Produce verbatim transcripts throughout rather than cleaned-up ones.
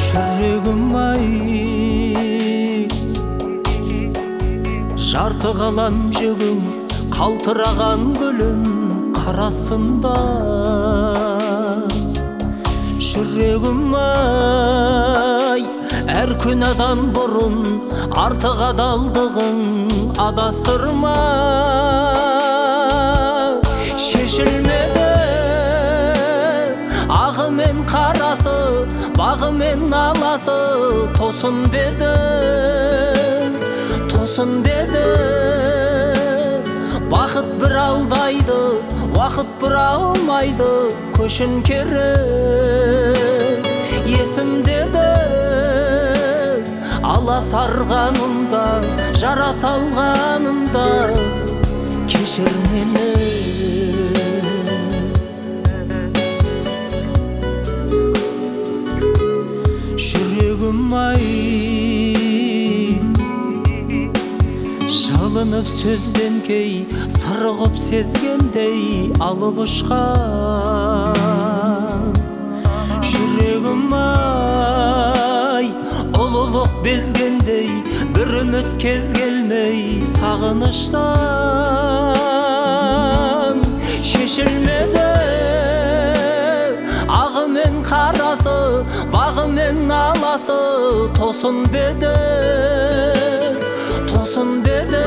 жүрегім ай, жарты қалам жүгім, қалтыраған гүлім қар астында. Жүрегім ай, әр күнәдан бұрын артық адалдығың адастырма. Шешілмеді ағы мен қарасы, бағы мен аласы, тосын берді, тосын берді. Бақыт бір алдайды, уақыт бір алмайды, көшін керек есімдеді. Ала сарғанымда, жара салғанымда кешір мені. Жүрегім ай, жалынып сөзден кей, сырғып сезгендей алып ұшқан. Жүрегім ай, ұлылық безгендей, бір үміт кез келмей сағыныштан. Шешілмеді ағы мен қарасы, бағы мен аласы, тосын беді, тосын беді.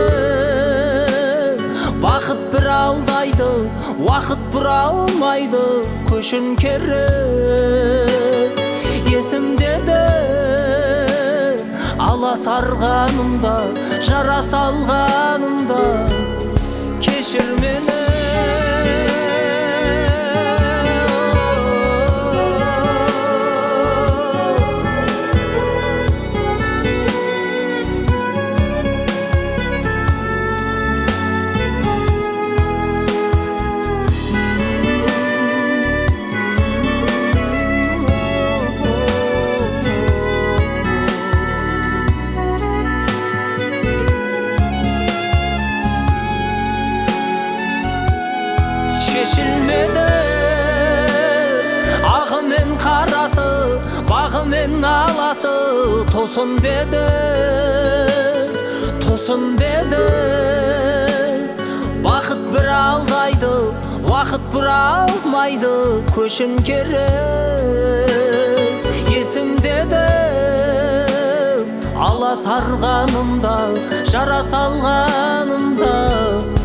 Бақыт бір алдайды, уақыт бір алмайды, көшін керек есімдеді. Ала сарғанымда, жара салғанымда кешір мені. Шешілмеді ағы мен қарасы, бағы мен аласы, тосын беді, тосын беді. Бақыт бір алдайды, уақыт бір алмайды, көшін керек есімдеді. Ала сарғанымда, жара салғанымда